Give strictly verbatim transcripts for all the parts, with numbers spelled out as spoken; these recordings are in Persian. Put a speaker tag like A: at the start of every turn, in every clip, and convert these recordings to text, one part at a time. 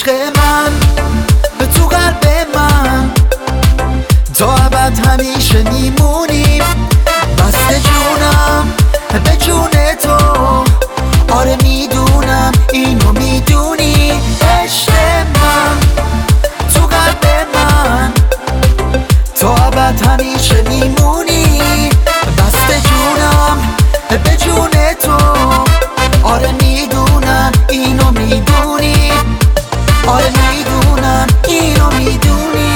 A: عشق من تو قلب من تا ابد همیشه میمونیم، بسته جونم به جون تو. آره میدونم اینو میدونی، عشق من تو قلب من تا ابد همیشه میمونی، بسته جونم به جون تو. آره میدونم اینو میدونی، آره میدونم اینو میدونی.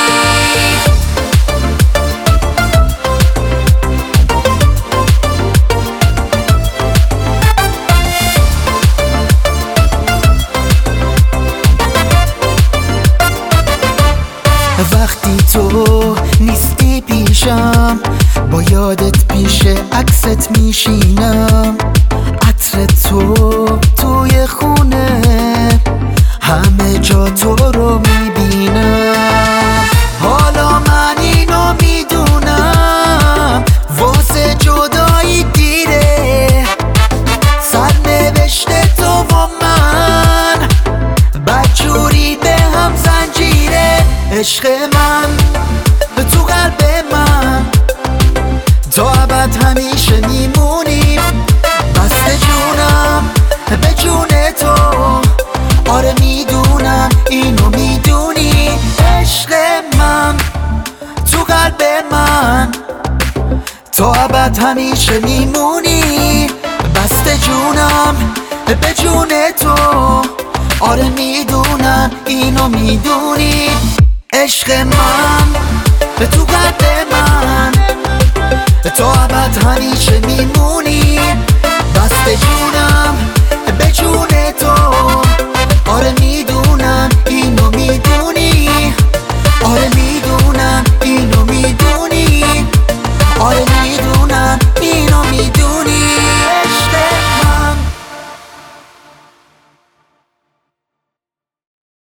A: وقتی تو نیستی پیشم، با یادت پیش عکست میشینم. عطر تو توی خونه، همه جا تو رو میبینم. حالا من اینو میدونم، واسه جدایی دیره. سرنوشت تو و من بدجوری به هم زنجیره. عشق من تو قلب من تا ابد همیشه میمونیم، بسته جونم به جون تو. آره میدونم اینو میدونی، عشق من تو قلب من تا ابد همیشه میمونی، بسته جونم به جون تو. آره میدونم اینو میدونی، عشق من تو قلب من تا ابد همیشه میمونی، بسته جونم به جون